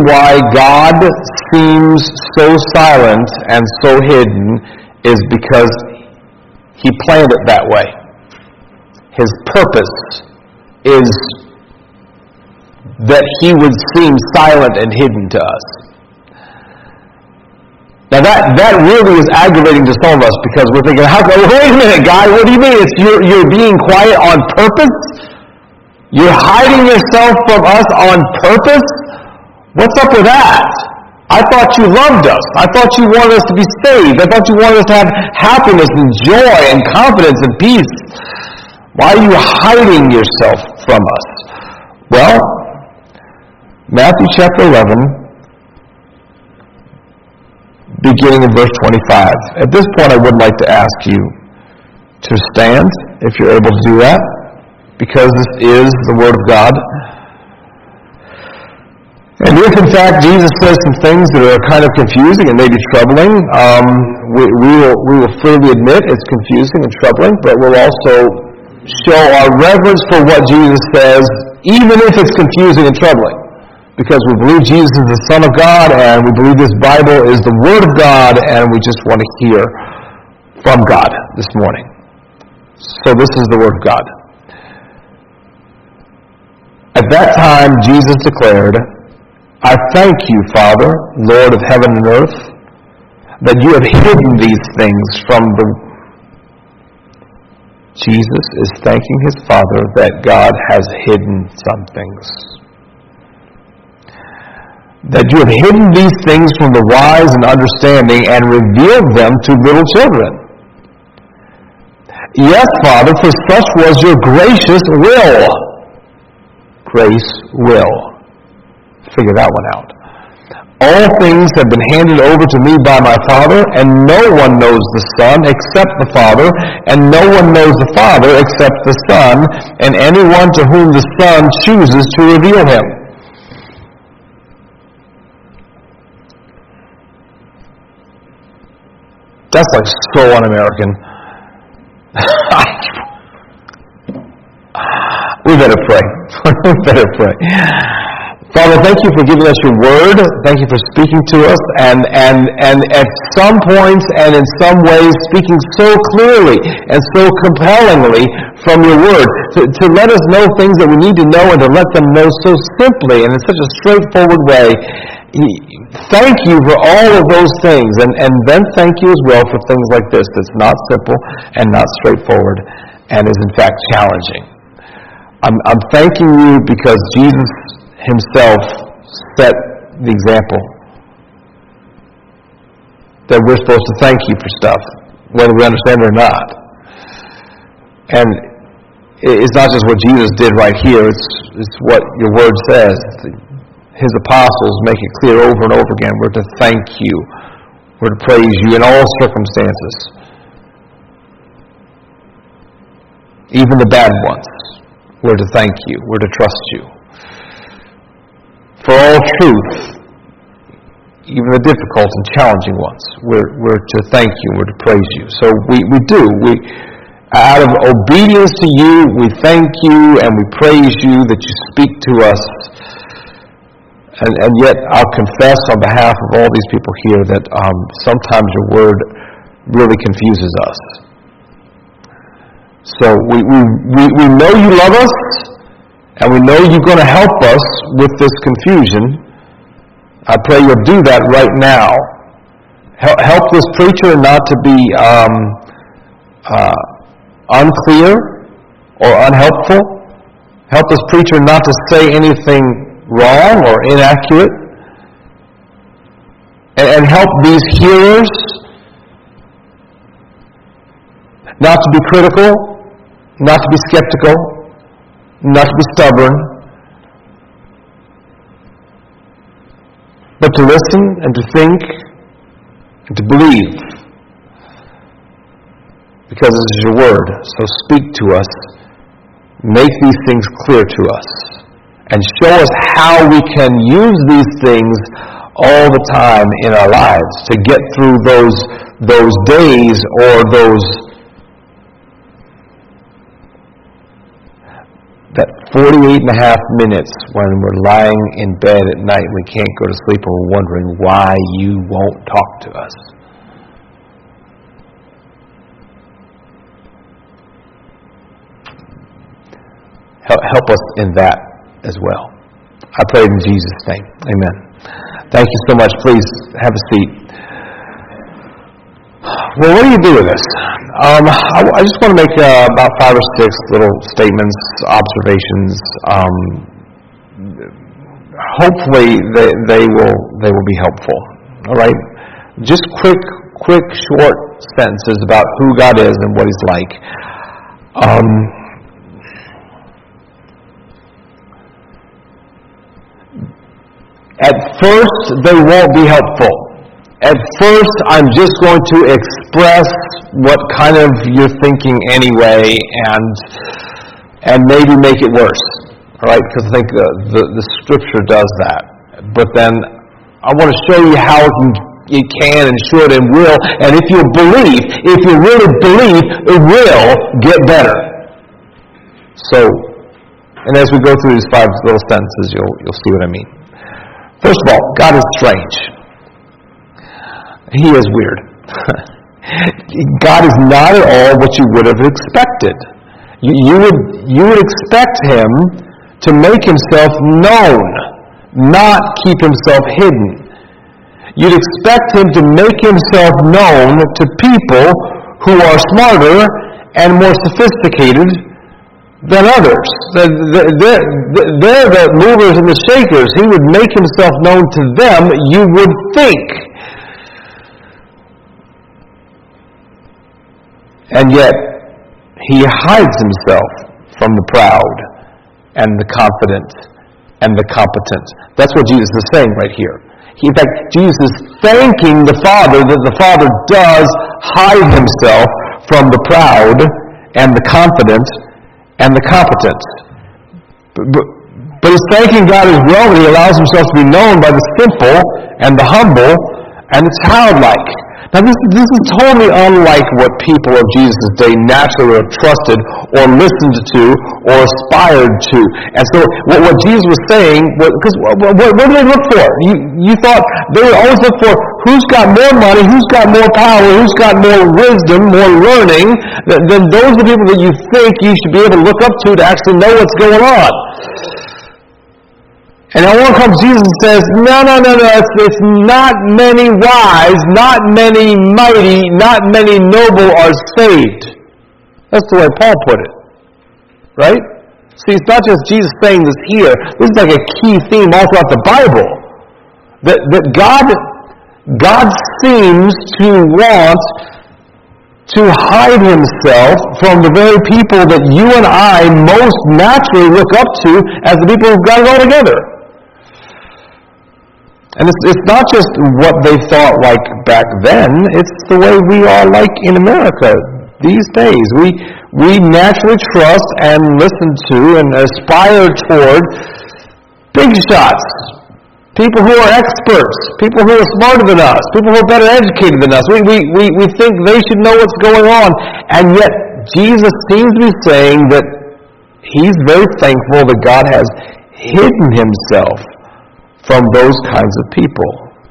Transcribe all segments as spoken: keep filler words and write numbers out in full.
why God seems so silent and so hidden is because he planned it that way. His purpose is that he would seem silent and hidden to us. Now that, that really is aggravating to some of us because we're thinking, how, wait a minute, guy, what do you mean? It's you're, you're being quiet on purpose? You're hiding yourself from us on purpose? What's up with that? I thought you loved us. I thought you wanted us to be saved. I thought you wanted us to have happiness and joy and confidence and peace. Why are you hiding yourself from us? Well, Matthew chapter eleven, beginning in verse twenty-five. At this point, I would like to ask you to stand, if you're able to do that, because this is the Word of God. And if, in fact, Jesus says some things that are kind of confusing and maybe troubling, um, we, we, will, we will freely admit it's confusing and troubling, but we'll also show our reverence for what Jesus says, even if it's confusing and troubling. Because we believe Jesus is the Son of God, and we believe this Bible is the Word of God, and we just want to hear from God this morning. So this is the Word of God. At that time, Jesus declared, I thank you, Father, Lord of heaven and earth, that you have hidden these things from the... Jesus is thanking his Father that God has hidden some things. That you have hidden these things from the wise and understanding and revealed them to little children. Yes, Father, for such was your gracious will. Grace will. Figure that one out. All things have been handed over to me by my Father, and no one knows the Son except the Father, and no one knows the Father except the Son, and anyone to whom the Son chooses to reveal him. That's like so un-American. We better pray. We better pray. Father, thank you for giving us your word. Thank you for speaking to us, and, and, and at some points and in some ways speaking so clearly and so compellingly from your word to, to let us know things that we need to know and to let them know so simply and in such a straightforward way. Thank you for all of those things, and, and then thank you as well for things like this that's not simple and not straightforward and is in fact challenging. I'm, I'm thanking you because Jesus himself set the example that we're supposed to thank you for stuff, whether we understand it or not. And it's not just what Jesus did right here, it's, it's what your word says. His apostles make it clear over and over again. We're to thank you. We're to praise you in all circumstances. Even the bad ones. We're to thank you. We're to trust you. For all truth, even the difficult and challenging ones, we're, we're to thank you. We're to praise you. So we, we do. We, out of obedience to you, we thank you and we praise you that you speak to us. And, and yet, I'll confess on behalf of all these people here that um, sometimes your word really confuses us. So we, we, we, we know you love us, and we know you're going to help us with this confusion. I pray you'll do that right now. Help, help this preacher not to be um, uh, unclear or unhelpful. Help this preacher not to say anything wrong or inaccurate, and, and help these hearers not to be critical, not to be skeptical, not to be stubborn, but to listen and to think and to believe, because this is your word. So speak to us, make these things clear to us, and show us how we can use these things all the time in our lives to get through those those days or those That forty-eight and a half minutes when we're lying in bed at night, we can't go to sleep, and we're wondering why you won't talk to us. Help us in that as well. I pray in Jesus' name. Amen. Thank you so much. Please have a seat. Well, what do you do with this? Um, I, I just want to make uh, about five or six little statements, observations. Um, hopefully, they, they will they will be helpful. All right, just quick, quick, short sentences about who God is and what He's like. Um, At first, they won't be helpful. At first, I'm just going to express what kind of you're thinking anyway, and and maybe make it worse. All right, because I think the, the the Scripture does that. But then I want to show you how it can, it can and should and will. And if you believe, if you really believe, it will get better. So, and as we go through these five little sentences, you'll you'll see what I mean. First of all, God is strange. He is weird. God is not at all what you would have expected. You, you would you would expect Him to make Himself known, not keep Himself hidden. You'd expect Him to make Himself known to people who are smarter and more sophisticated than others. They're, they're, they're the movers and the shakers. He would make Himself known to them, you would think. And yet, He hides Himself from the proud and the confident and the competent. That's what Jesus is saying right here. He, in fact, Jesus is thanking the Father that the Father does hide Himself from the proud and the confident and the competent. But, but, but He's thanking God as well that He allows Himself to be known by the simple and the humble and the childlike. Now this, this is totally unlike what people of Jesus' day naturally have trusted or listened to or aspired to. And so what, what Jesus was saying, because what, what, what do they look for? You, you thought they would always look for who's got more money, who's got more power, who's got more wisdom, more learning, then those are the people that you think you should be able to look up to to actually know what's going on. And along comes Jesus and says, no, no, no, no, it's, it's not many wise, not many mighty, not many noble are saved. That's the way Paul put it. Right? See, it's not just Jesus saying this here. This is like a key theme all throughout the Bible. That, that God, God seems to want to hide Himself from the very people that you and I most naturally look up to as the people who've got it all together. And it's, it's not just what they thought like back then, it's the way we are like in America these days. We we naturally trust and listen to and aspire toward big shots, people who are experts, people who are smarter than us, people who are better educated than us. We, we, we, we think they should know what's going on. And yet Jesus seems to be saying that He's very thankful that God has hidden Himself from those kinds of people.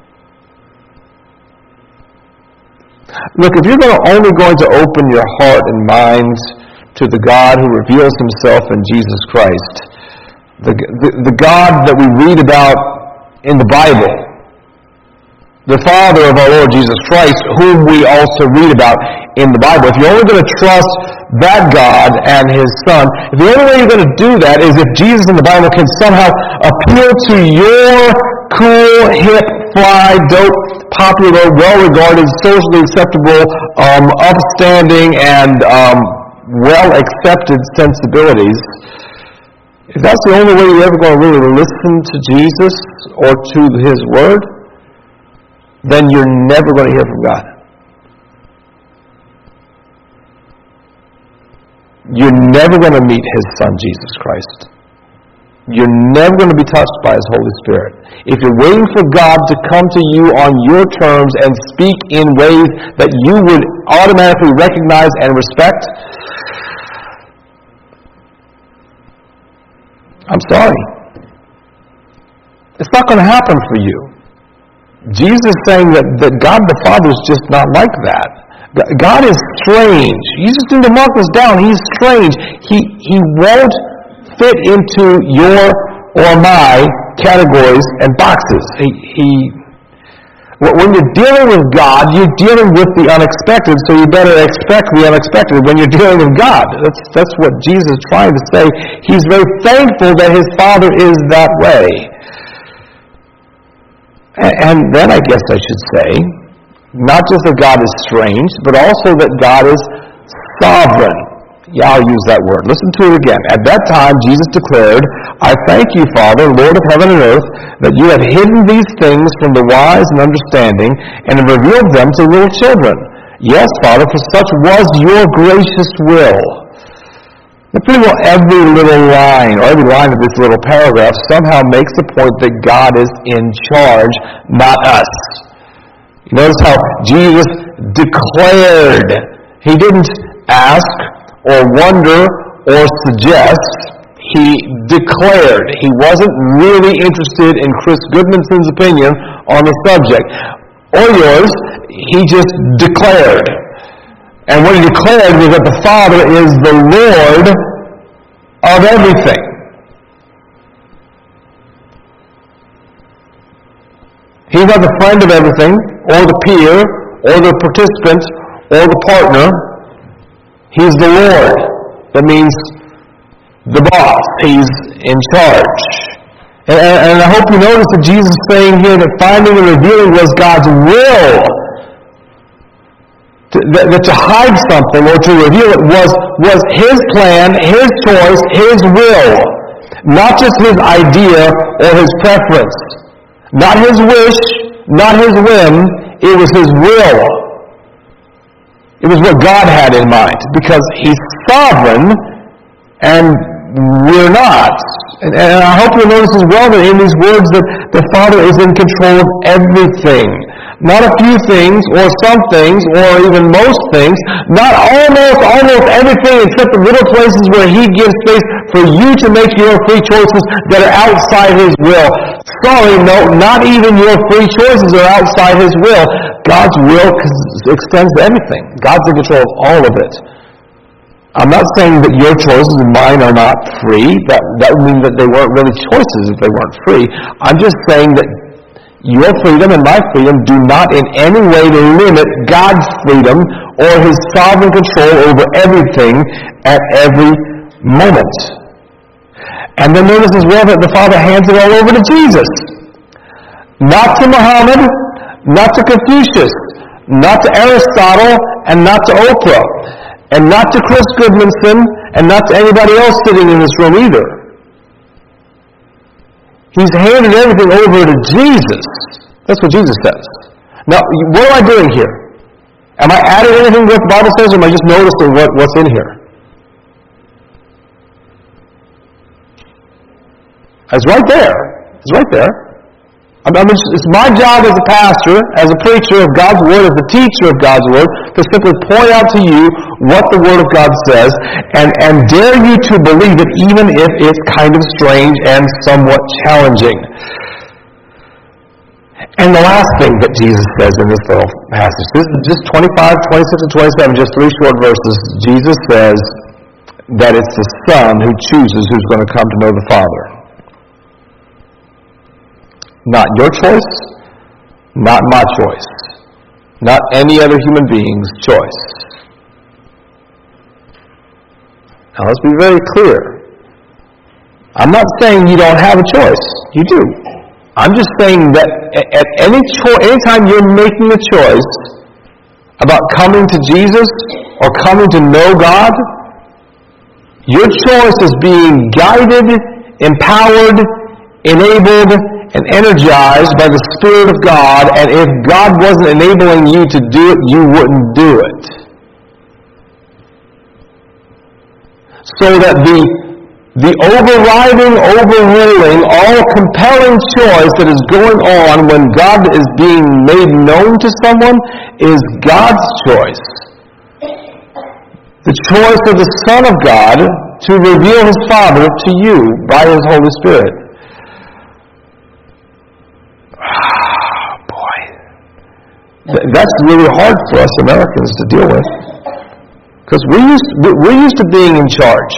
Look, if you're only going to open your heart and mind to the God who reveals Himself in Jesus Christ, the, the, the God that we read about in the Bible, the Father of our Lord Jesus Christ, whom we also read about in the Bible, if you're only going to trust that God and His Son, if the only way you're going to do that is if Jesus in the Bible can somehow appeal to your cool, hip, fly, dope, popular, well-regarded, socially acceptable, um, upstanding, and um, well-accepted sensibilities, if that's the only way you're ever going to really listen to Jesus or to His Word, then you're never going to hear from God. You're never going to meet His Son, Jesus Christ. You're never going to be touched by His Holy Spirit. If you're waiting for God to come to you on your terms and speak in ways that you would automatically recognize and respect, I'm sorry. It's not going to happen for you. Jesus is saying that, that God the Father is just not like that. God is strange. You just need to mark this down. He's strange. He, he won't fit into your or my categories and boxes. He, he, when you're dealing with God, you're dealing with the unexpected, so you better expect the unexpected when you're dealing with God. That's, that's what Jesus is trying to say. He's very thankful that his Father is that way. And then I guess I should say, not just that God is strange, but also that God is sovereign. Yeah, I'll use that word. Listen to it again. At that time, Jesus declared, I thank you, Father, Lord of heaven and earth, that you have hidden these things from the wise and understanding and have revealed them to little children. Yes, Father, for such was your gracious will. And pretty well every little line, or every line of this little paragraph somehow makes the point that God is in charge, not us. You notice how Jesus declared. He didn't ask or wonder or suggest. He declared. He wasn't really interested in Chris Goodmanson's opinion on the subject, or yours. He just declared. And what he declared was that the Father is the Lord of everything. He's not the friend of everything, or the peer, or the participant, or the partner. He's the Lord. That means the boss. He's in charge. And, and I hope you notice that Jesus is saying here that finding and revealing was God's will. To, that, that to hide something or to reveal it was, was his plan, his choice, his will. Not just his idea or his preference. Not his wish, not his whim. It was his will. It was what God had in mind. Because he's sovereign and we're not. And, and I hope you'll notice as well that in these words that the Father is in control of everything. Not a few things, or some things, or even most things. Not almost, almost everything except the little places where he gives space for you to make your free choices that are outside his will. Sorry, no, not even your free choices are outside his will. God's will extends to everything. God's in control of all of it. I'm not saying that your choices and mine are not free. That, that would mean that they weren't really choices if they weren't free. I'm just saying that your freedom and my freedom do not in any way limit God's freedom or his sovereign control over everything at every moment. And then notice as well that the Father hands it all over to Jesus. Not to Muhammad, not to Confucius, not to Aristotle, and not to Oprah, and not to Chris Goodmanson, and not to anybody else sitting in this room either. He's handed everything over to Jesus. That's what Jesus says. Now, what am I doing here? Am I adding anything to what the Bible says, or am I just noticing what, what's in here? It's right there. It's right there. I mean, it's my job as a pastor, as a preacher of God's Word, as a teacher of God's Word, to simply point out to you what the Word of God says, and, and dare you to believe it, even if it's kind of strange and somewhat challenging. And the last thing that Jesus says in this little passage, this is just twenty-five, twenty-six, and twenty-seven, just three short verses. Jesus says that it's the Son who chooses who's going to come to know the Father. Not your choice, not my choice, not any other human being's choice. Now let's be very clear. I'm not saying you don't have a choice. You do. I'm just saying that at any cho- anytime you're making a choice about coming to Jesus or coming to know God, your choice is being guided, empowered, enabled, and energized by the Spirit of God, and if God wasn't enabling you to do it, you wouldn't do it. So that the, the overriding, overruling, all-compelling choice that is going on when God is being made known to someone is God's choice. The choice of the Son of God to reveal His Father to you by His Holy Spirit. Ah, boy. That's really hard for us Americans to deal with. Because we're used, we're used to being in charge.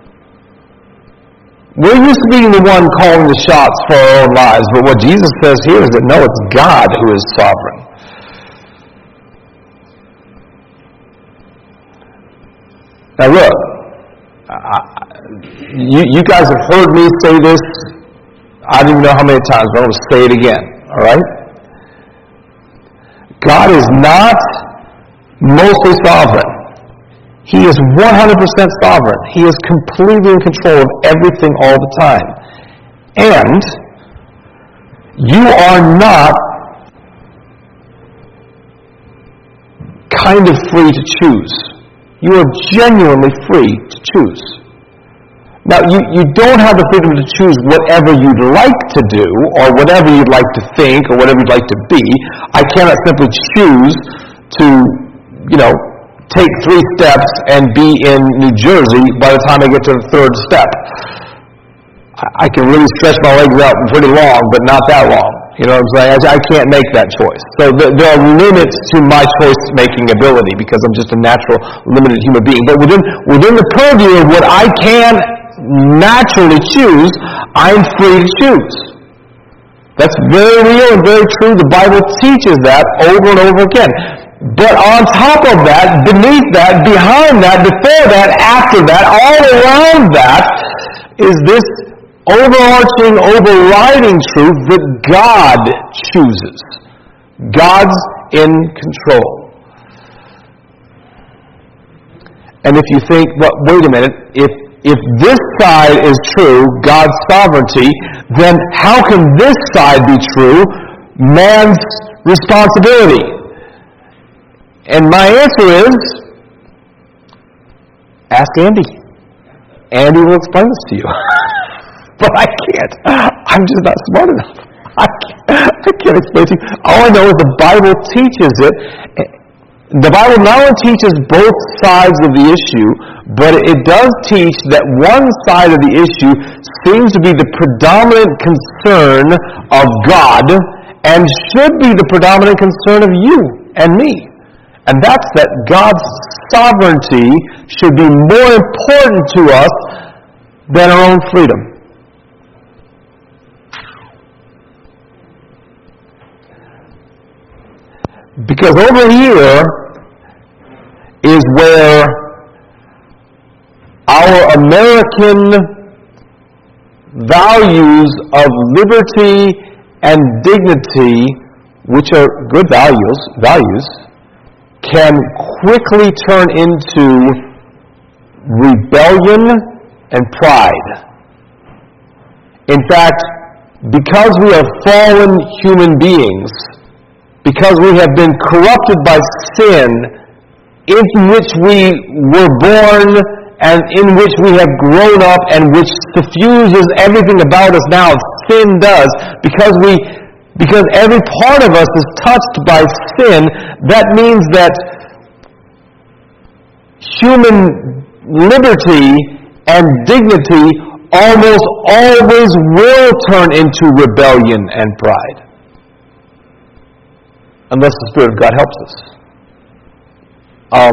We're used to being the one calling the shots for our own lives. But what Jesus says here is that no, it's God who is sovereign. Now look, I, you, you guys have heard me say this, I don't even know how many times, but I'm going to say it again, all right? God is not mostly sovereign. He is one hundred percent sovereign. He is completely in control of everything all the time. And you are not kind of free to choose. You are genuinely free to choose. Now, you, you don't have the freedom to choose whatever you'd like to do, or whatever you'd like to think, or whatever you'd like to be. I cannot simply choose to, you know, take three steps and be in New Jersey by the time I get to the third step. I can really stretch my legs out pretty long, but not that long. You know what I'm saying? I can't make that choice. So there are limits to my choice-making ability because I'm just a natural, limited human being. But within within the purview of what I can naturally choose, I'm free to choose. That's very real and very true. The Bible teaches that over and over again. But on top of that, beneath that, behind that, before that, after that, all around that, is this overarching, overriding truth that God chooses. God's in control. And if you think, well, wait a minute, if if this side is true, God's sovereignty, then how can this side be true, man's responsibility? And my answer is, ask Andy. Andy will explain this to you. But I can't. I'm just not smart enough. I can't, I can't explain to you. All I know is the Bible teaches it. The Bible not only teaches both sides of the issue, but it does teach that one side of the issue seems to be the predominant concern of God and should be the predominant concern of you and me. And that's that God's sovereignty should be more important to us than our own freedom. Because over here is where our American values of liberty and dignity, which are good values, values, can quickly turn into rebellion and pride. In fact, because we are fallen human beings, because we have been corrupted by sin, in which we were born and in which we have grown up and which suffuses everything about us now, sin does, because we because every part of us is touched by sin, that means that human liberty and dignity almost always will turn into rebellion and pride. Unless the Spirit of God helps us. Um,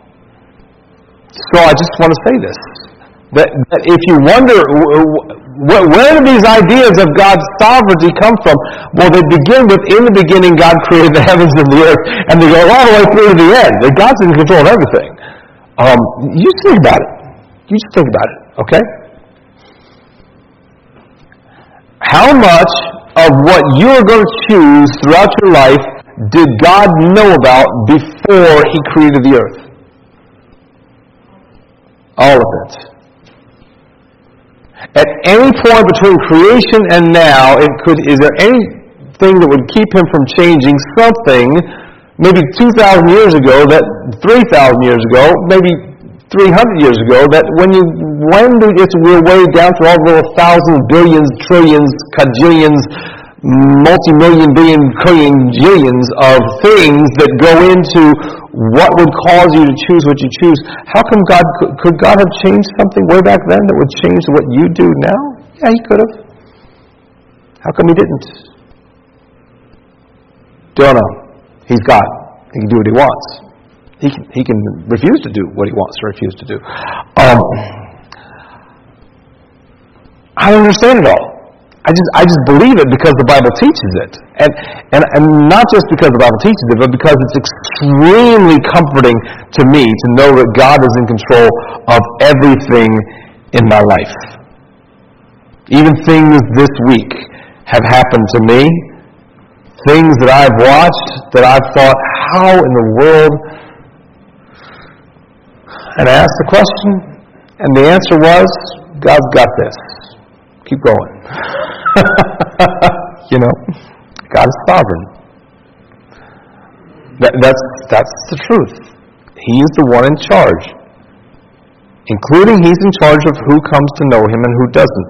so I just want to say this. That, that if you wonder, wh- where do these ideas of God's sovereignty come from? Well, they begin with, in the beginning, God created the heavens and the earth, and they go all the way through to the end. That God's in control of everything. Um, you just think about it. You just think about it, okay? How much of what you're going to choose throughout your life did God know about before He created the earth? All of it. At any point between creation and now, it could, is there anything that would keep Him from changing something maybe two thousand years ago, that three thousand years ago, maybe three hundred years ago, that when you wend your way down through all the thousands, billions, trillions, cajillions, multi-million, billion, trillion, jillions of things that go into what would cause you to choose what you choose? How come God, could God have changed something way back then that would change what you do now? Yeah, He could have. How come He didn't? Don't know. He's God. He can do what He wants. He can, he can refuse to do what He wants to refuse to do. Um, I don't understand it all. I just I just believe it because the Bible teaches it. And, and and not just because the Bible teaches it, but because it's extremely comforting to me to know that God is in control of everything in my life. Even things this week have happened to me, things that I've watched that I've thought, how in the world? And I asked the question, and the answer was, God's got this. Keep going. You know, God is sovereign. That, that's that's the truth. He is the one in charge, including He's in charge of who comes to know Him and who doesn't.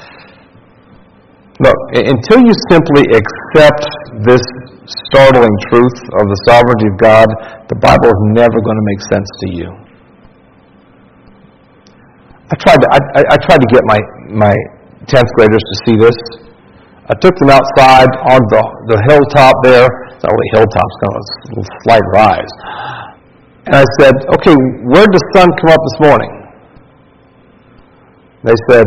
Look, until you simply accept this startling truth of the sovereignty of God, the Bible is never going to make sense to you. I tried to I, I tried to get my my tenth graders to see this. I took them outside on the, the hilltop there. It's not really hilltop, it's kind of a little slight rise. And I said, okay, where did the sun come up this morning? They said,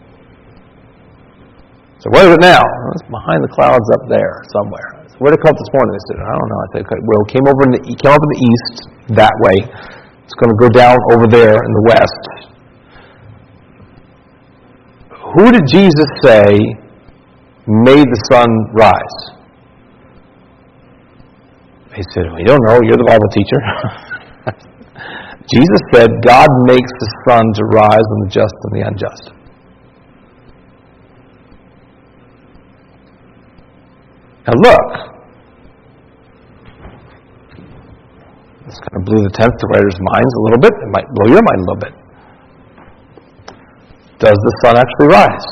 so where is it now? Well, it's behind the clouds up there somewhere. So where did it come up this morning? They said, I don't know. I said, okay, well, it came over in the, it came up in the east that way. It's going to go down over there in the west. Who did Jesus say made the sun rise? He said, we don't know. You're the Bible teacher. Jesus said, God makes the sun to rise on the just and the unjust. Now look. This kind of blew the tenth graders' minds a little bit. It might blow your mind a little bit. Does the sun actually rise?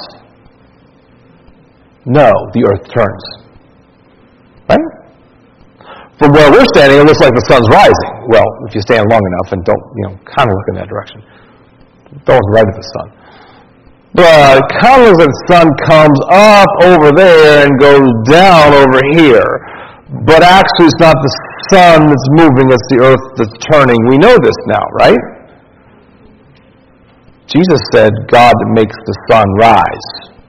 No, the earth turns. Right? From where we're standing, it looks like the sun's rising. Well, if you stand long enough and don't, you know, kind of look in that direction. Don't look right at the sun. But it kind of looks like the sun comes up over there and goes down over here. But actually it's not the sun that's moving, it's the earth that's turning. We know this now, right? Jesus said, God makes the sun rise.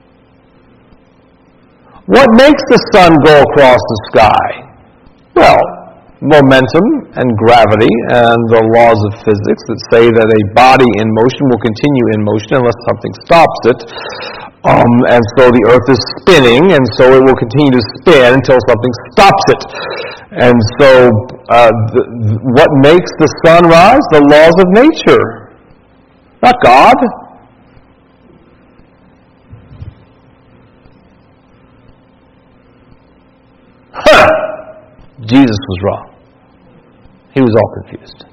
What makes the sun go across the sky? Well, momentum and gravity and the laws of physics that say that a body in motion will continue in motion unless something stops it. Um, and so the earth is spinning, and so it will continue to spin until something stops it. And so uh, the, what makes the sun rise? The laws of nature. Not God. Huh! Jesus was wrong. He was all confused.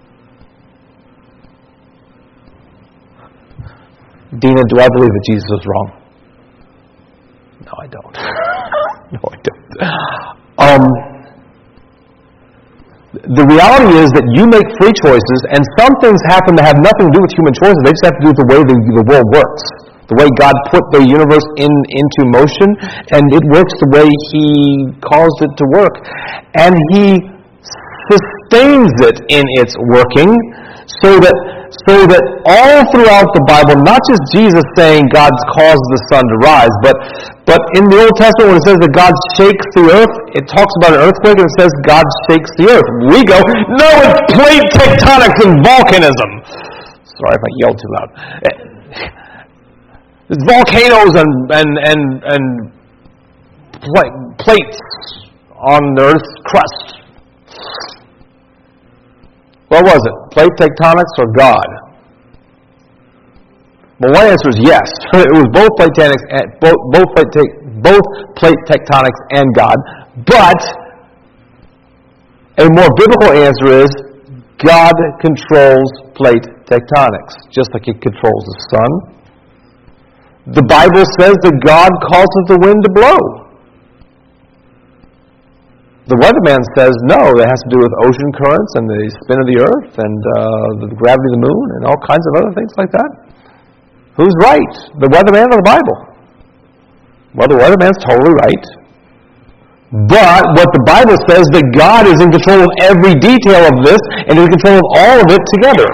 Dina, do I believe that Jesus was wrong? No, I don't. no, I don't. Um, the reality is that you make free choices, and some things happen that have nothing to do with human choices. They just have to do with the way the, the world works. The way God put the universe in into motion, and it works the way He caused it to work. And He sustains it in its working, so that so that all throughout the Bible, not just Jesus saying God caused the sun to rise, but but in the Old Testament when it says that God shakes the earth, it talks about an earthquake and it says God shakes the earth. We go, no, it's plate tectonics and volcanism. Sorry if I yelled too loud. It's volcanoes and and and, and plates on the Earth's crust. What was it? Plate tectonics or God? Well, one answer is yes. It was both plate tectonics and both both plate te- both plate tectonics and God. But a more biblical answer is God controls plate tectonics, just like He controls the sun. The Bible says that God causes the wind to blow. The weatherman says no, that has to do with ocean currents and the spin of the earth and uh, the gravity of the moon and all kinds of other things like that. Who's right? The weatherman or the Bible? Well, the weatherman's totally right. But what the Bible says, that God is in control of every detail of this and in control of all of it together.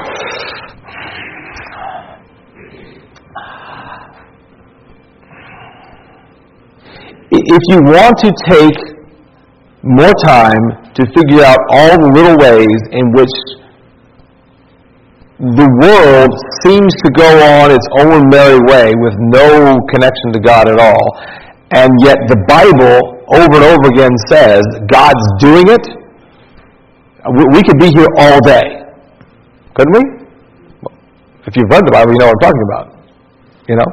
If you want to take more time to figure out all the little ways in which the world seems to go on its own merry way with no connection to God at all, and yet the Bible over and over again says God's doing it, we could be here all day. Couldn't we? If you've read the Bible, you know what I'm talking about. You know?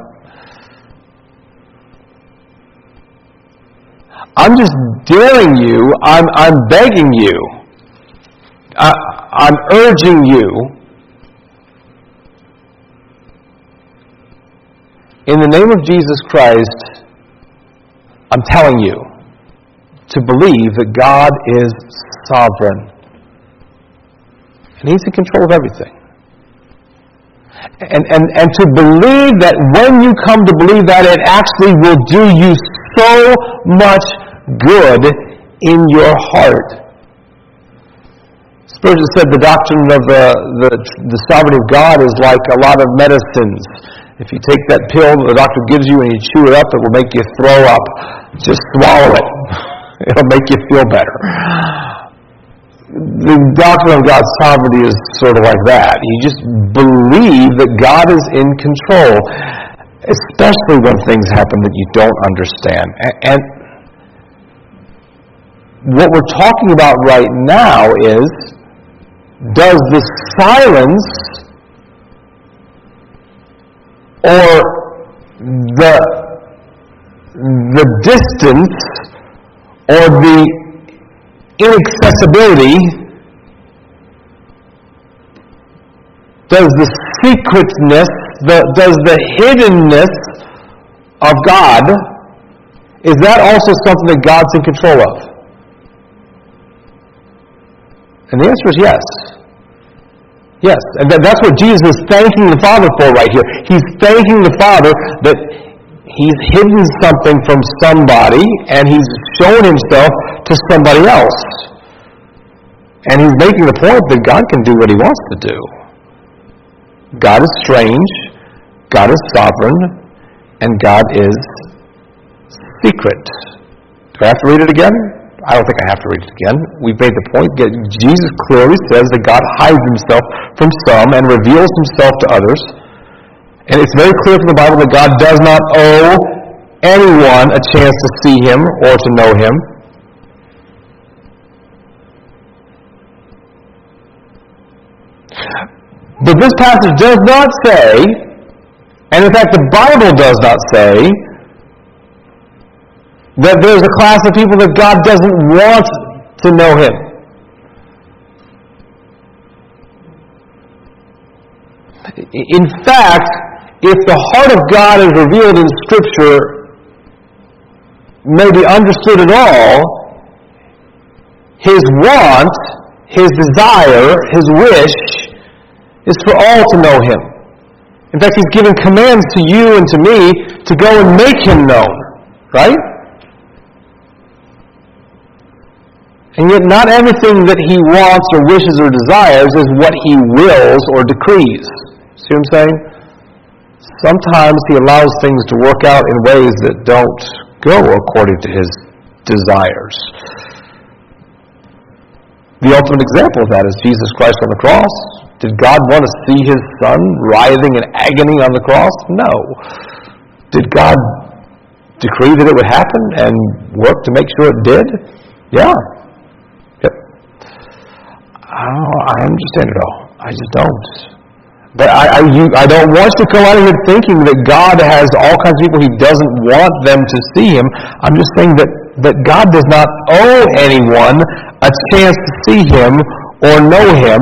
I'm just daring you, I'm, I'm begging you, I, I'm urging you, in the name of Jesus Christ, I'm telling you to believe that God is sovereign. And He's in control of everything. And, and, and to believe that when you come to believe that, it actually will do you so much good in your heart. Spurgeon said the doctrine of the, the, the sovereignty of God is like a lot of medicines. If you take that pill that the doctor gives you and you chew it up, it will make you throw up. Just swallow it. It'll make you feel better. The doctrine of God's sovereignty is sort of like that. You just believe that God is in control, especially when things happen that you don't understand. And, and what we're talking about right now is, does the silence or the, the distance or the inaccessibility, does the secretness, the, does the hiddenness of God, is that also something that God's in control of? And the answer is yes. Yes. And that's what Jesus is thanking the Father for right here. He's thanking the Father that He's hidden something from somebody and He's shown Himself to somebody else. And He's making the point that God can do what He wants to do. God is strange, God is sovereign, and God is secret. Do I have to read it again? I don't think I have to read it again. We've made the point that Jesus clearly says that God hides Himself from some and reveals Himself to others. And it's very clear from the Bible that God does not owe anyone a chance to see Him or to know Him. But this passage does not say, and in fact the Bible does not say, that there's a class of people that God doesn't want to know Him. In fact, if the heart of God is revealed in Scripture may be understood at all, His want, His desire, His wish is for all to know Him. In fact, He's given commands to you and to me to go and make Him known. Right? And yet not everything that He wants or wishes or desires is what He wills or decrees. See what I'm saying? Sometimes He allows things to work out in ways that don't go according to His desires. The ultimate example of that is Jesus Christ on the cross. Did God want to see His Son writhing in agony on the cross? No. Did God decree that it would happen and work to make sure it did? Yeah. I don't understand it all. I just don't. But I, I, you, I don't want you to come out of here thinking that God has all kinds of people He doesn't want them to see Him. I'm just saying that, that God does not owe anyone a chance to see Him or know Him.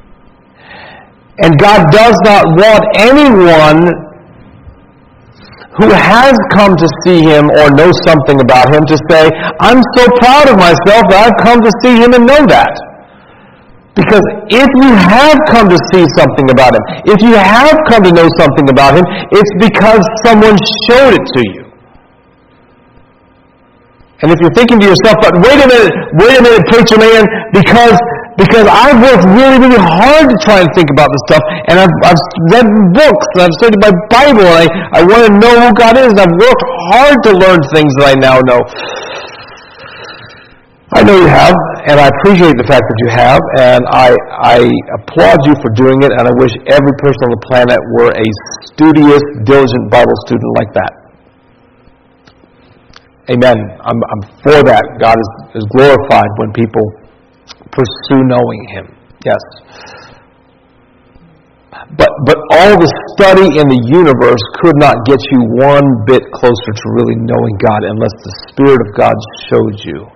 And God does not want anyone who has come to see him or know something about him to say, I'm so proud of myself that I've come to see him and know that. Because if you have come to see something about him, if you have come to know something about him, it's because someone showed it to you. And if you're thinking to yourself, but wait a minute, wait a minute, preacher man, because because I've worked really, really hard to try and think about this stuff, and I've, I've read books, and I've studied my Bible, and I, I want to know who God is, and I've worked hard to learn things that I now know. I know you have, and I appreciate the fact that you have, and I, I applaud you for doing it, and I wish every person on the planet were a studious, diligent Bible student like that. Amen. I'm, I'm for that. God is, is glorified when people pursue knowing him. Yes. But but all the study in the universe could not get you one bit closer to really knowing God unless the Spirit of God showed you.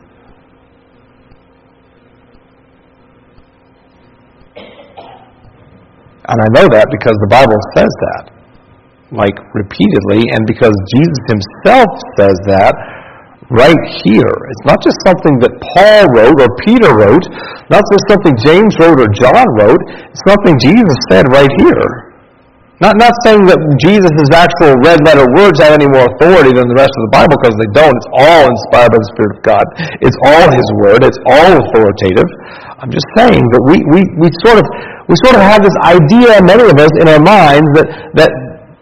And I know that because the Bible says that, like repeatedly, and because Jesus himself says that right here. It's not just something that Paul wrote or Peter wrote, not just something James wrote or John wrote. It's something Jesus said right here. Not not saying that Jesus' actual red-letter words have any more authority than the rest of the Bible, because they don't. It's all inspired by the Spirit of God. It's all His Word. It's all authoritative. I'm just saying that we, we, we sort of we sort of have this idea, many of us, in our minds that that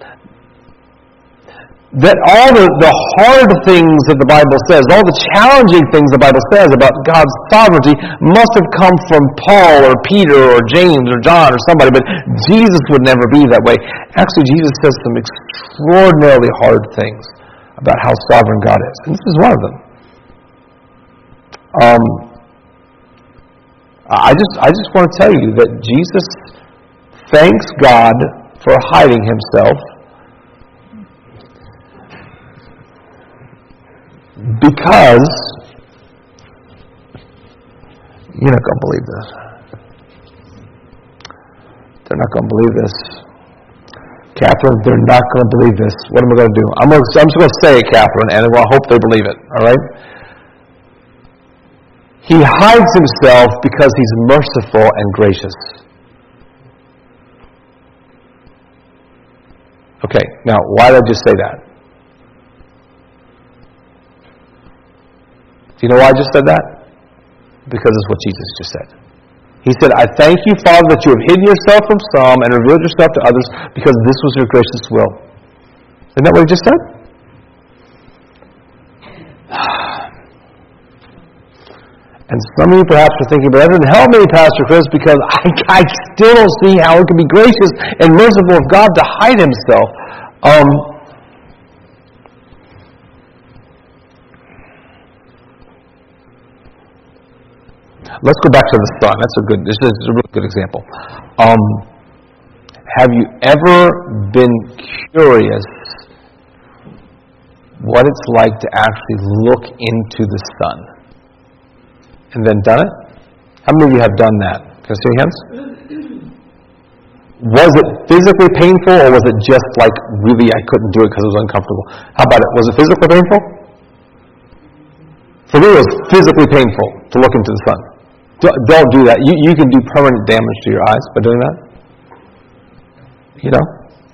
that all the, the hard things that the Bible says, all the challenging things the Bible says about God's sovereignty must have come from Paul or Peter or James or John or somebody, but Jesus would never be that way. Actually, Jesus says some extraordinarily hard things about how sovereign God is, and this is one of them. Um, I just I just want to tell you that Jesus thanks God for hiding himself, because you're not going to believe this. They're not going to believe this. Catherine, they're not going to believe this. What am I going to do? I'm, going to, I'm just going to say it, Catherine, and I hope they believe it. All right? He hides himself because he's merciful and gracious. Okay, now, why did I just say that? Do you know why I just said that? Because it's what Jesus just said. He said, I thank you, Father, that you have hidden yourself from some and revealed yourself to others, because this was your gracious will. Isn't that what he just said? And some of you perhaps are thinking, but that doesn't help me, Pastor Chris, because I, I still don't see how it can be gracious and merciful of God to hide himself. Um... Let's go back to the sun. That's a good. This is a really good example. Um, have you ever been curious what it's like to actually look into the sun, and then done it? How many of you have done that? Can I see your hands? Was it physically painful, or was it just like really I couldn't do it because it was uncomfortable? How about it? Was it physically painful? For me, it was physically painful to look into the sun. Don't do that. You, you can do permanent damage to your eyes by doing that. You know?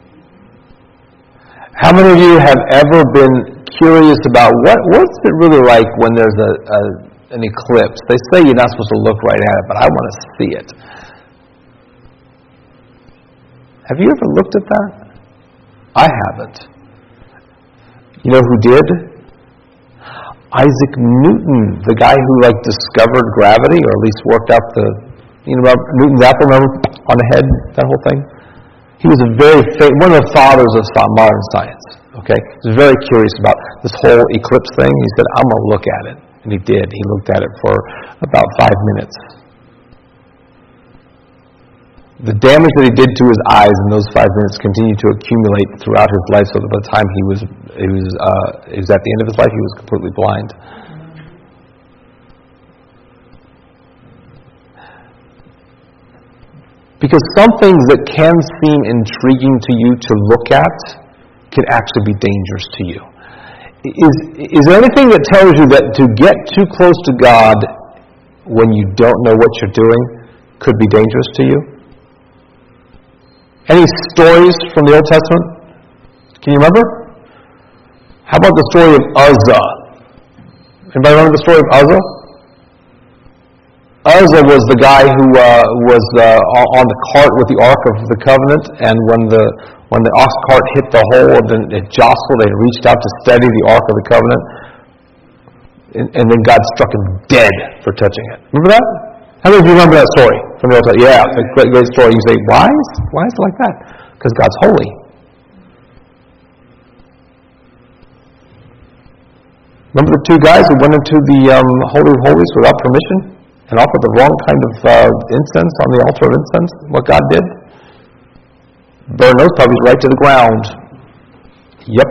How many of you have ever been curious about what what's it really like when there's a, a an eclipse? They say you're not supposed to look right at it, but I want to see it. Have you ever looked at that? I haven't. You know who did? Isaac Newton, the guy who like discovered gravity, or at least worked out the, you know, Newton's apple, remember, on the head, that whole thing? He was a very, one of the fathers of modern science, okay? He was very curious about this whole eclipse thing. He said, I'm going to look at it. And he did. He looked at it for about five minutes. The damage that he did to his eyes in those five minutes continued to accumulate throughout his life, so that by the time he was he was uh, he was at the end of his life, he was completely blind. Because some things that can seem intriguing to you to look at can actually be dangerous to you. Is, is there anything that tells you that to get too close to God when you don't know what you're doing could be dangerous to you? Any stories from the Old Testament? Can you remember? How about the story of Uzzah? Anybody remember the story of Uzzah? Uzzah was the guy who uh, was uh, on the cart with the Ark of the Covenant, and when the when the ox cart hit the hole and then it jostled, they reached out to steady the Ark of the Covenant, and, and then God struck him dead for touching it. Remember that? How many of you remember that story from the Old Testament? Yeah, it's a great, great story. You say, why? Why is it like that? Because God's holy. Remember the two guys who went into the um, Holy of Holies without permission and offered the wrong kind of uh, incense on the altar of incense? What God did? Burned those puppies right to the ground. Yep.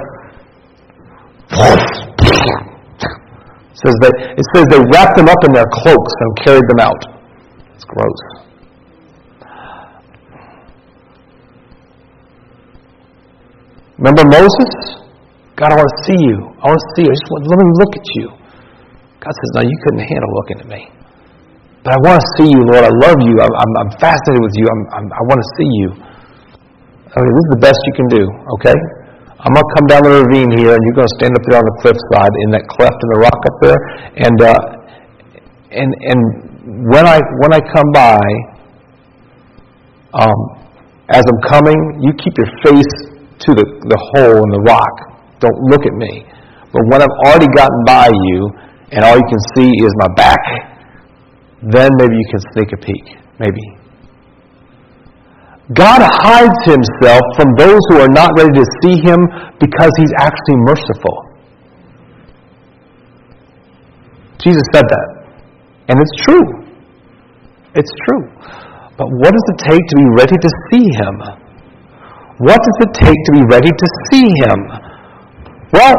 It says that it says they wrapped them up in their cloaks and carried them out. It's gross. Remember Moses? God, I want to see you. I want to see you. I just want, let me look at you. God says, no, you couldn't handle looking at me. But I want to see you, Lord. I love you. I'm, I'm, I'm fascinated with you. I'm, I'm, I want to see you. I mean, this is the best you can do, okay? I'm going to come down the ravine here, and you're going to stand up there on the cliffside in that cleft in the rock up there. And uh, and and when I when I come by, um, as I'm coming, you keep your face to the, the hole in the rock. Don't look at me. But when I've already gotten by you, and all you can see is my back, then maybe you can sneak a peek. Maybe. God hides himself from those who are not ready to see him because he's actually merciful. Jesus said that. And it's true. It's true. But what does it take to be ready to see him? What does it take to be ready to see him? Well,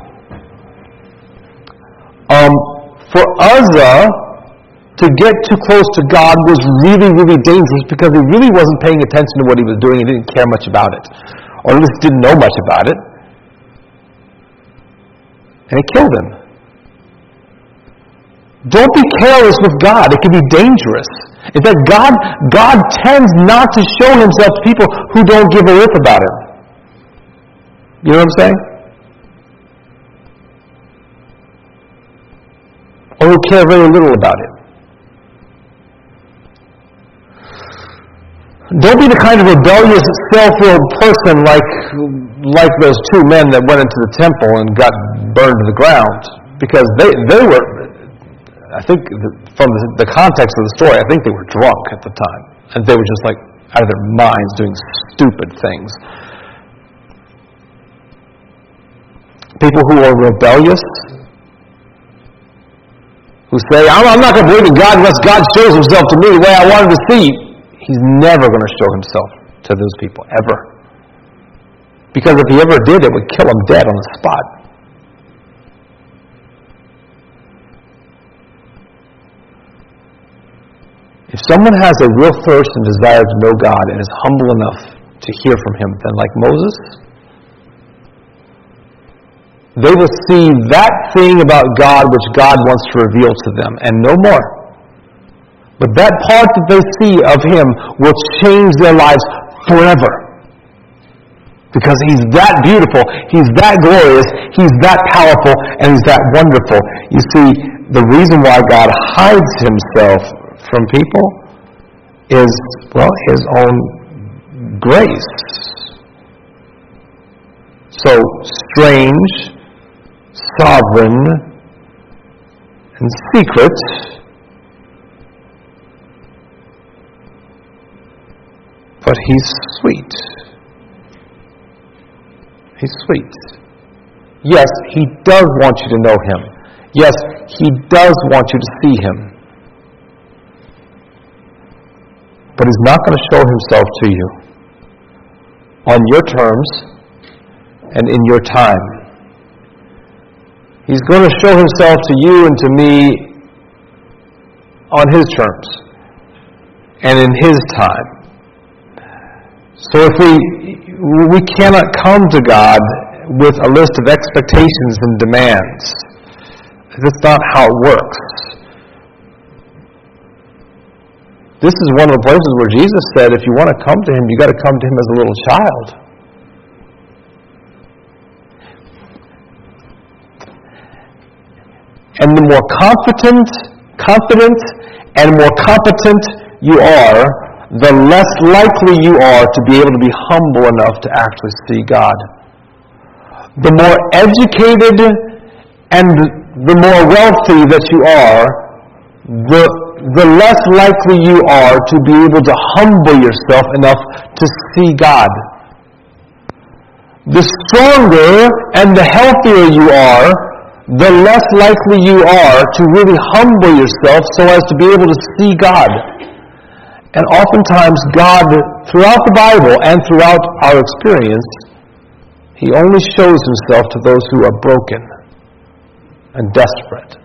um, for Uzzah, to get too close to God was really, really dangerous because he really wasn't paying attention to what he was doing. He didn't care much about it. Or at least didn't know much about it. And it killed him. Don't be careless with God. It can be dangerous. In fact, God, God tends not to show himself to people who don't give a rip about him. You know what I'm saying? Or who care very little about it. Don't be the kind of rebellious, self-willed person like like those two men that went into the temple and got burned to the ground. Because they, they were, I think from the, the context of the story, I think they were drunk at the time. And they were just like out of their minds doing stupid things. People who are rebellious, who say, I'm, I'm not going to believe in God unless God shows himself to me the way I want him to see. He's never going to show himself to those people, ever. Because if he ever did, it would kill him dead on the spot. If someone has a real thirst and desire to know God and is humble enough to hear from him, then like Moses, they will see that thing about God which God wants to reveal to them, and no more. But that part that they see of him will change their lives forever. Because he's that beautiful, he's that glorious, he's that powerful, and he's that wonderful. You see, the reason why God hides himself from people is, well, his own grace. So, strange, sovereign, and secret, but he's sweet. He's sweet. Yes, he does want you to know him. Yes, he does want you to see him. But he's not going to show himself to you on your terms and in your time. He's going to show himself to you and to me on his terms and in his time. So if we we cannot come to God with a list of expectations and demands. That's not how it works. This is one of the places where Jesus said, if you want to come to Him, you've got to come to Him as a little child. And the more confident, confident and more competent you are, the less likely you are to be able to be humble enough to actually see God. The more educated and the more wealthy that you are, the, the less likely you are to be able to humble yourself enough to see God. The stronger and the healthier you are, the less likely you are to really humble yourself so as to be able to see God. And oftentimes God, throughout the Bible and throughout our experience, He only shows Himself to those who are broken and desperate.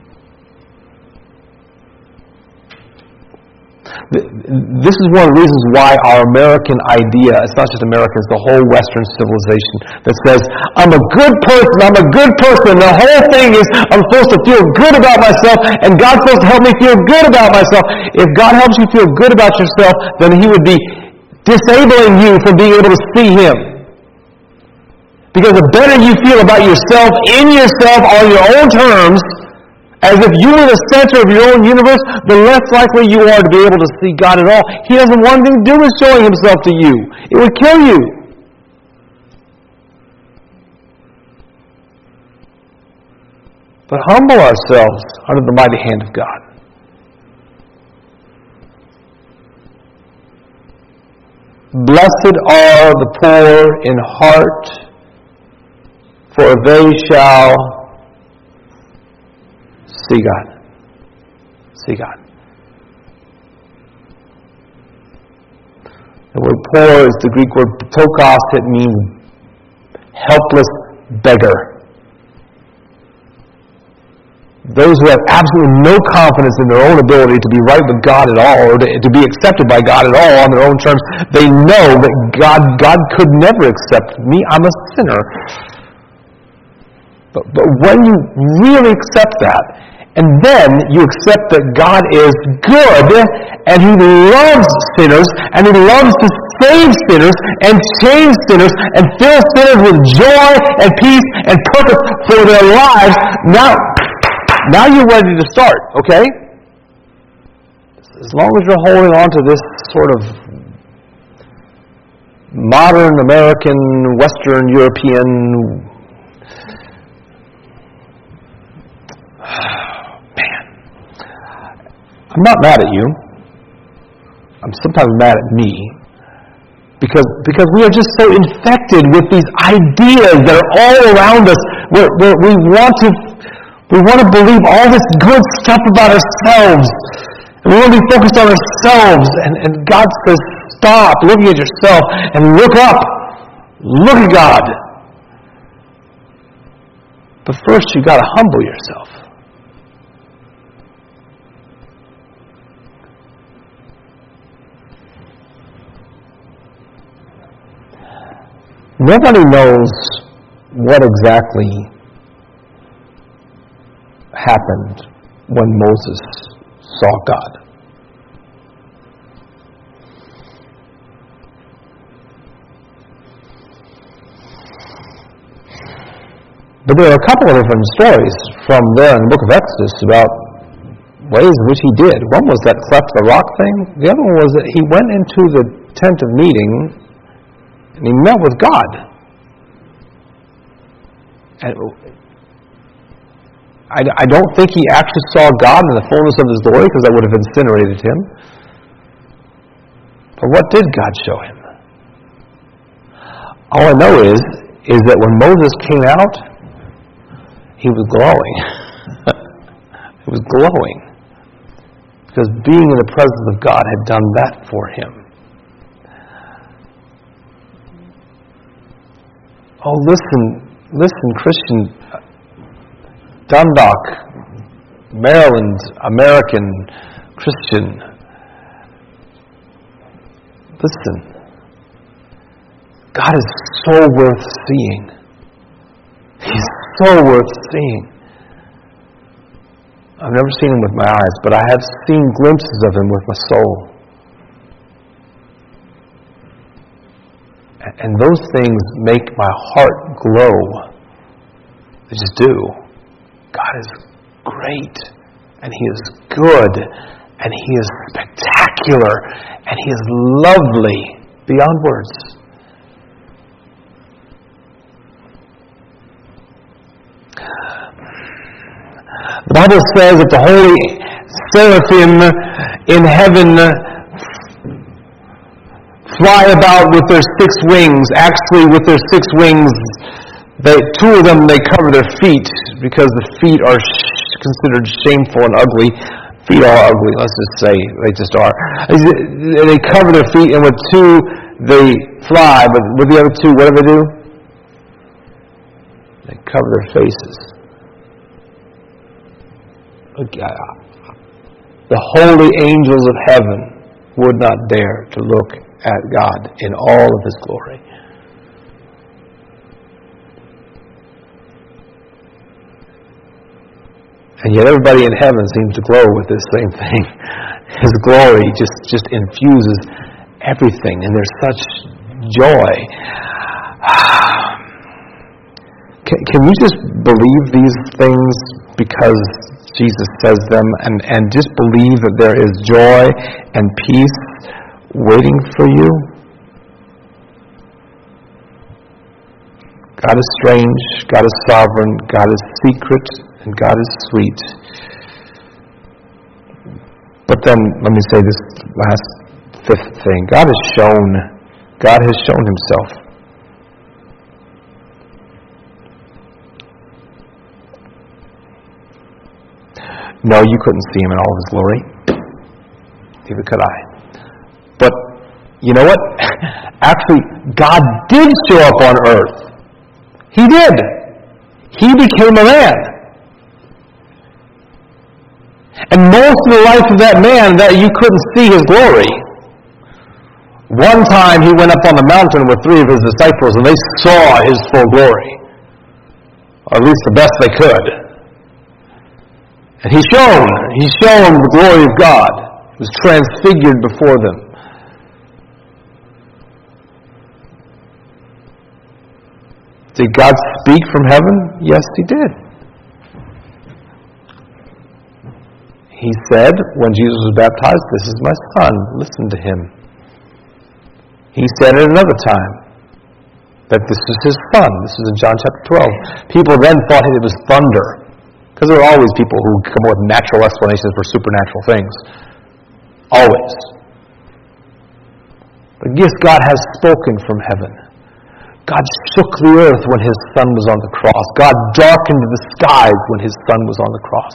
This is one of the reasons why our American idea, it's not just America, it's the whole Western civilization that says, I'm a good person, I'm a good person. The whole thing is I'm supposed to feel good about myself, and God's supposed to help me feel good about myself. If God helps you feel good about yourself, then He would be disabling you from being able to see Him. Because the better you feel about yourself, in yourself, on your own terms, as if you were the center of your own universe, the less likely you are to be able to see God at all. He doesn't want anything to do with showing Himself to you. It would kill you. But humble ourselves under the mighty hand of God. Blessed are the poor in heart, for they shall see God. See God. The word poor is the Greek word ptokos. It means helpless beggar. Those who have absolutely no confidence in their own ability to be right with God at all, or to, to be accepted by God at all on their own terms, they know that God, God could never accept me. I'm a sinner. But, but when you really accept that, and then you accept that God is good, and He loves sinners, and He loves to save sinners, and change sinners, and fill sinners with joy, and peace, and purpose for their lives, now, now you're ready to start, okay? As long as you're holding on to this sort of modern American, Western European I'm not mad at you. I'm sometimes mad at me. Because, because we are just so infected with these ideas that are all around us where, where we want to we want to believe all this good stuff about ourselves. And we want to be focused on ourselves. And, and God says, stop looking at yourself and look up. Look at God. But first you've got to humble yourself. Nobody knows what exactly happened when Moses saw God. But there are a couple of different stories from there in the book of Exodus about ways in which He did. One was that cleft the rock thing. The other one was that He went into the tent of meeting and He met with God. And I, I don't think He actually saw God in the fullness of His glory, because that would have incinerated Him. But what did God show Him? All I know is, is that when Moses came out, he was glowing. He was glowing. Because being in the presence of God had done that for him. Oh, listen, listen, Christian, Dundalk, Maryland, American Christian. Listen. God is so worth seeing. He's so worth seeing. I've never seen Him with my eyes, but I have seen glimpses of Him with my soul. And those things make my heart glow. They just do. God is great, and He is good, and He is spectacular, and He is lovely beyond words. The Bible says that the holy seraphim in heaven fly about with their six wings. Actually, with their six wings, they, two of them, they cover their feet because the feet are sh- considered shameful and ugly. Feet are ugly, let's just say. They just are. They cover their feet, and with two, they fly. But with the other two, what do they do? They cover their faces. The holy angels of heaven would not dare to look at God in all of His glory. And yet everybody in heaven seems to glow with this same thing. His glory just, just infuses everything, and there's such joy. Can, can you just believe these things because Jesus says them, and, and just believe that there is joy and peace waiting for you? God is strange, God is sovereign, God is secret, and God is sweet. But then, let me say this last fifth thing. God has shown, God has shown Himself. No, you couldn't see Him in all of His glory. Neither could I. But, you know what? Actually, God did show up on earth. He did. He became a man. And most of the life of that man, that you couldn't see His glory. One time He went up on the mountain with three of His disciples, and they saw His full glory. Or at least the best they could. And He shone. He shone the glory of God. He was transfigured before them. Did God speak from heaven? Yes, He did. He said, when Jesus was baptized, "This is my Son, listen to Him." He said at another time that this is His Son. This is in John chapter twelve. People then thought it was thunder. Because there are always people who come up with natural explanations for supernatural things. Always. But yes, God has spoken from heaven. God shook the earth when His Son was on the cross. God darkened the skies when His Son was on the cross.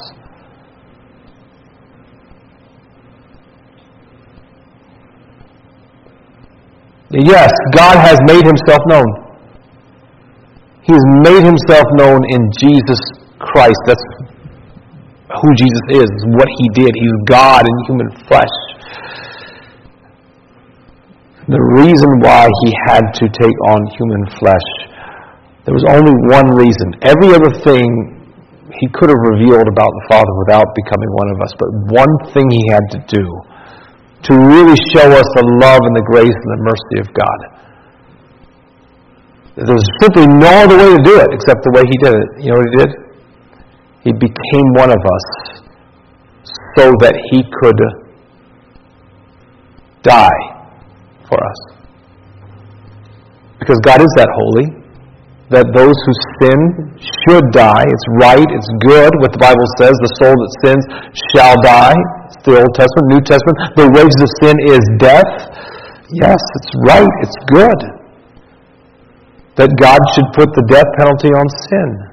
Yes, God has made Himself known. He has made Himself known in Jesus Christ. That's who Jesus is, what He did. He's God in human flesh. The reason why He had to take on human flesh, there was only one reason. Every other thing He could have revealed about the Father without becoming one of us, but one thing He had to do to really show us the love and the grace and the mercy of God. There's simply no other way to do it except the way He did it. You know what He did? He became one of us so that He could die for us. Because God is that holy, that those who sin should die. It's right, it's good. What the Bible says, the soul that sins shall die. It's the Old Testament, New Testament. The wages of sin is death. Yes, it's right, it's good. That God should put the death penalty on sin.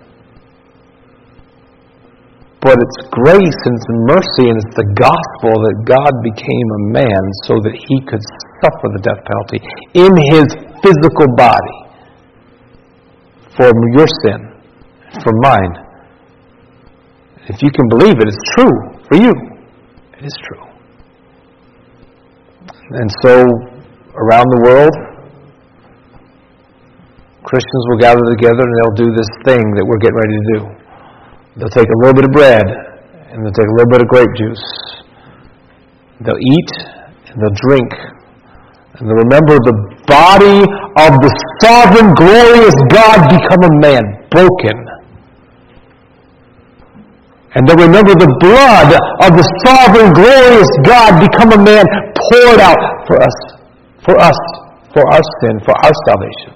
But it's grace and it's mercy and it's the gospel that God became a man so that He could suffer the death penalty in His physical body for your sin, for mine. If you can believe it, it's true for you. It is true. And so, around the world, Christians will gather together and they'll do this thing that we're getting ready to do. They'll take a little bit of bread and they'll take a little bit of grape juice. They'll eat and they'll drink. And they'll remember the body of the sovereign, glorious God become a man, broken. And they'll remember the blood of the sovereign, glorious God become a man, poured out for us, for us, for our sin, for our salvation.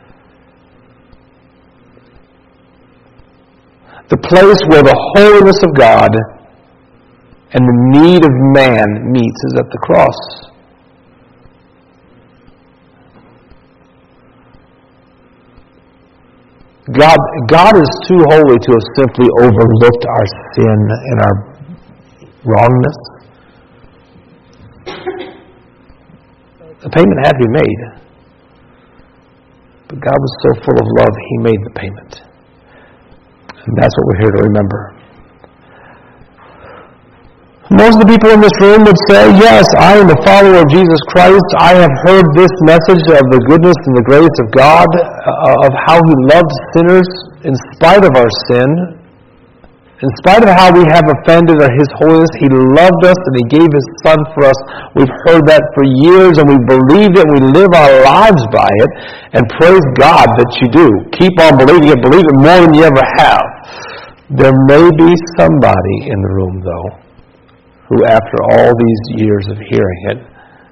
The place where the holiness of God and the need of man meets is at the cross. God, God is too holy to have simply overlooked our sin and our wrongness. The payment had to be made. But God was so full of love, He made the payment. And that's what we're here to remember. Most of the people in this room would say, yes, I am a follower of Jesus Christ. I have heard this message of the goodness and the grace of God, uh, of how He loved sinners in spite of our sin. In spite of how we have offended His holiness, He loved us and He gave His Son for us. We've heard that for years and we believe it. We live our lives by it. And praise God that you do. Keep on believing it. Believe it more than you ever have. There may be somebody in the room, though, who after all these years of hearing it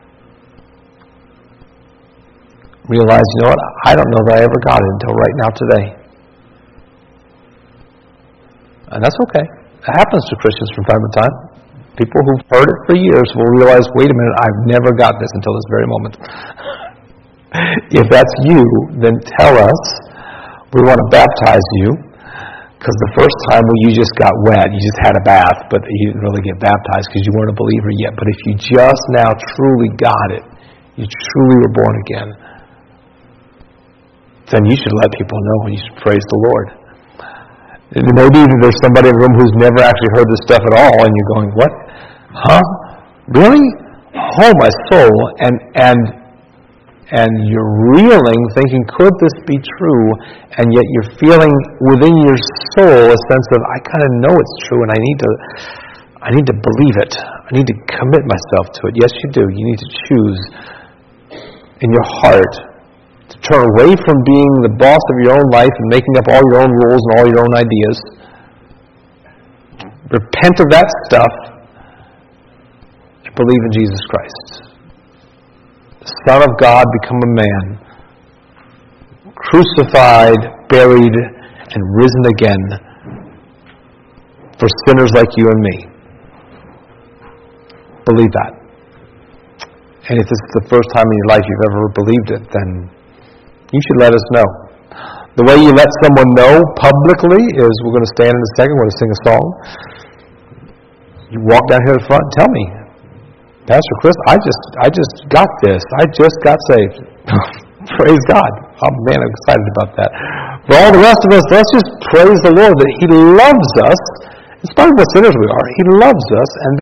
realize, you know what, I don't know that I ever got it until right now today. And that's okay. It happens to Christians from time to time. People who've heard it for years will realize, wait a minute, I've never got this until this very moment. If that's you, then tell us. We want to baptize you. Because the first time well, you just got wet, you just had a bath, but you didn't really get baptized because you weren't a believer yet. But if you just now truly got it, you truly were born again, then you should let people know and you should praise the Lord. And maybe even there's somebody in the room who's never actually heard this stuff at all, and you're going, what? Huh? Really? Oh, my soul. And, and, and you're reeling, thinking, could this be true? And yet you're feeling within your soul a sense of, I kind of know it's true, and I need to, I need to believe it. I need to commit myself to it. Yes, you do. You need to choose in your heart to turn away from being the boss of your own life and making up all your own rules and all your own ideas. Repent of that stuff and believe in Jesus Christ. Son of God become a man, crucified, buried, and risen again for sinners like you and me. Believe that. And if this is the first time in your life you've ever believed it, then you should let us know. The way you let someone know publicly is, we're going to stand in a second, we're going to sing a song. You walk down here to the front and tell me, Pastor Chris, I just I just got this. I just got saved. Praise God. Oh man, I'm excited about that. For all the rest of us, let's just praise the Lord that He loves us. In spite of what sinners we are, He loves us, and